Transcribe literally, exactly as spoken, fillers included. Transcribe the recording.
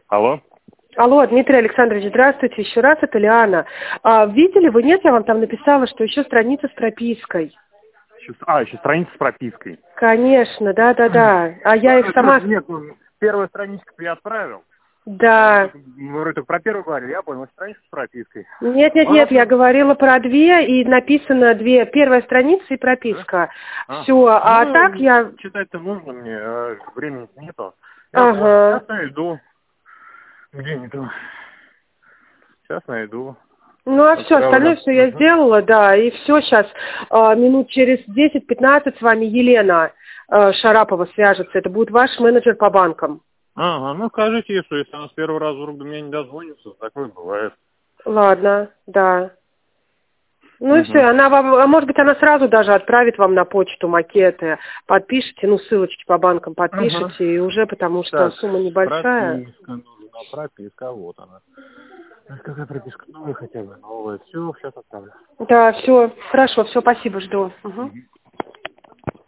Алло. Алло, Дмитрий Александрович, здравствуйте еще раз, это Лиана. А, видели вы, нет, я вам там написала, что еще страница с пропиской. А, еще страница с пропиской. Конечно, да-да-да. А я их сама... Нет, первую страничку я отправил. Да. Мы вроде про первую говорили, я понял, страница с пропиской. Нет, нет, нет, я говорила про две, и написано две. Первая страница и прописка. Да? Все, а, а ну, так я... Читать-то нужно мне, а времени нету. Я ага. Сейчас найду. Где они там? Сейчас найду. Ну, а все, остальное все я сделала, да, и все, сейчас э, минут через десять-пятнадцать с вами Елена э, Шарапова свяжется, это будет ваш менеджер по банкам. Ага, ну скажите ей, что если она с первого раза вдруг до меня не дозвонится, такое бывает. Ладно, да. Ну угу. и все, она вам, а может быть, она сразу даже отправит вам на почту макеты, подпишите, ну, ссылочки по банкам подпишите, ага. И уже, потому что так, сумма небольшая. Прописка нужна, прописка, вот она. Какая прописка? Новая хотя бы, новая. Все, сейчас отправлю. Да, все, хорошо, все, спасибо, жду. Угу.